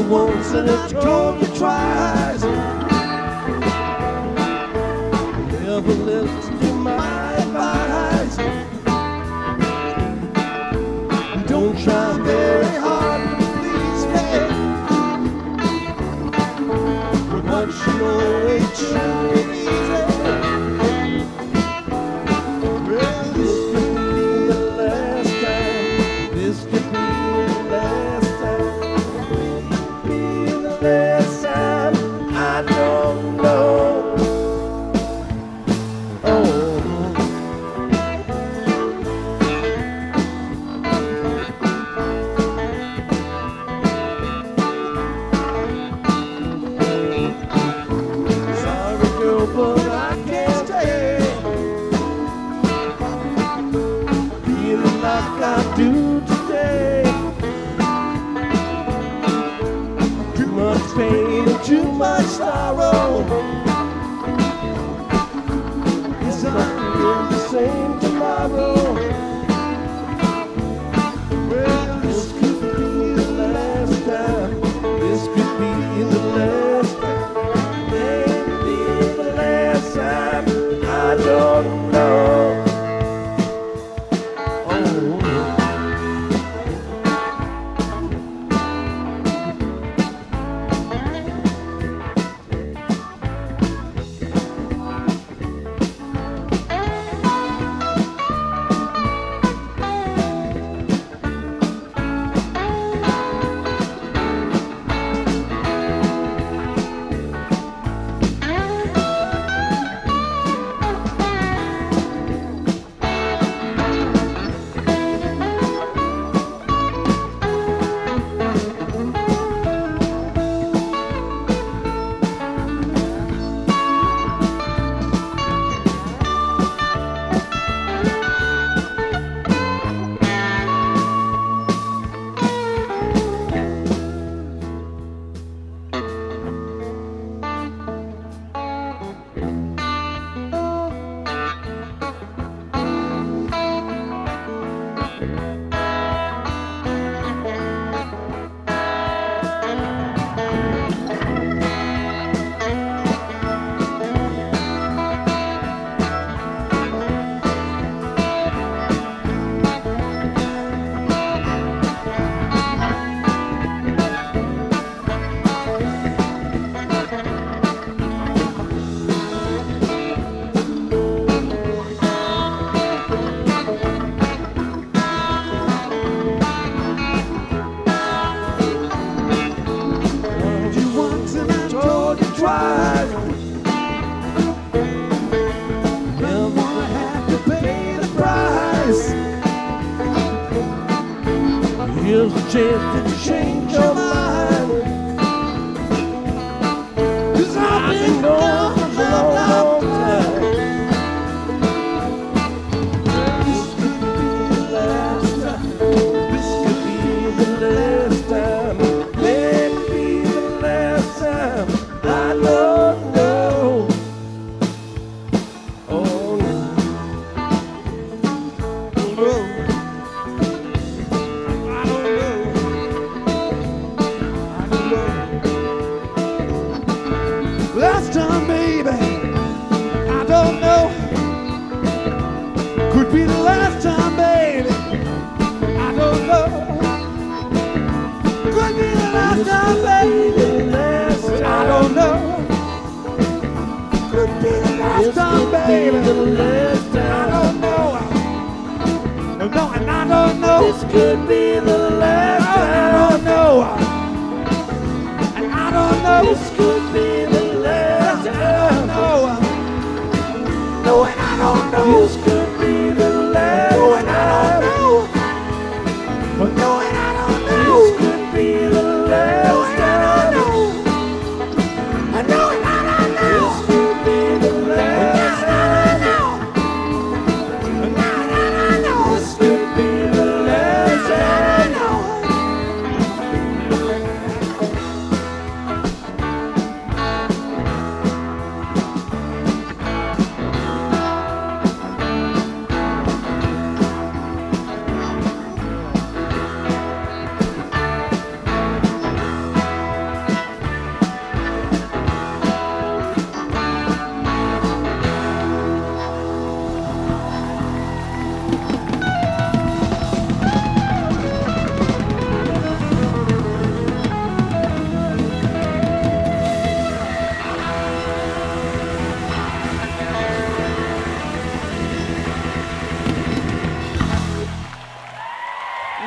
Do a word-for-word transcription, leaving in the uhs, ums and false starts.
once and I told you twice. Never listen to my advice. Don't try very hard to please me. But once you know it should be easy. Well, this could be the last time. This could be the last time. Be the last time. I don't know. But I can't stay feeling like I do today. Too much pain and too much sorrow. It's not feel the same tomorrow. Well, this could be the last time. This could be the last time. I don't know. Oh. Here's a chance to change your mind. 'Cause I've been gone for a long, long time. This could be the last time. This could be the last time. Maybe the last time. I don't know. Oh no. No. Last time, baby, I don't know. Could be the last time, baby, I don't know. Could be the last time, baby, I don't know. Could be the last time, baby, I don't know. No, no, and I don't know. This could be the last time. I don't know. And I don't know. This could be the last time. No, and I don't know.